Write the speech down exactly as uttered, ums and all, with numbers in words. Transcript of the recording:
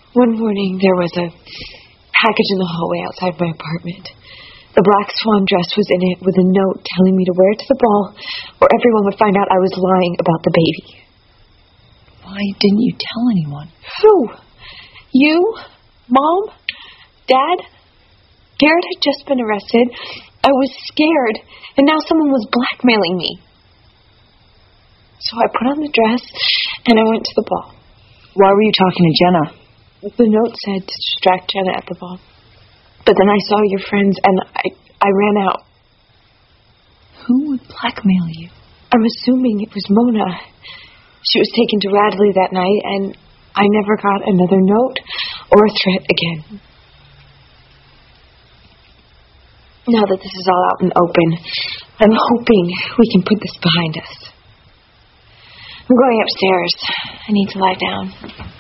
One morning, there was a package in the hallway outside my apartment. The black swan dress was in it with a note telling me to wear it to the ball or everyone would find out I was lying about the baby. Why didn't you tell anyone? Who? You? Mom? Dad? Garrett had just been arrested. I was scared, and now someone was blackmailing me. So I put on the dress, and I went to the ball. Why were you talking to Jenna? The note said to distract Jenna at the ball. But then I saw your friends, and I, I ran out. Who would blackmail you? I'm assuming it was Mona. She was taken to Radley that night, and I never got another note or a threat again. Now that this is all out and open, I'm hoping we can put this behind us. I'm going upstairs. I need to lie down.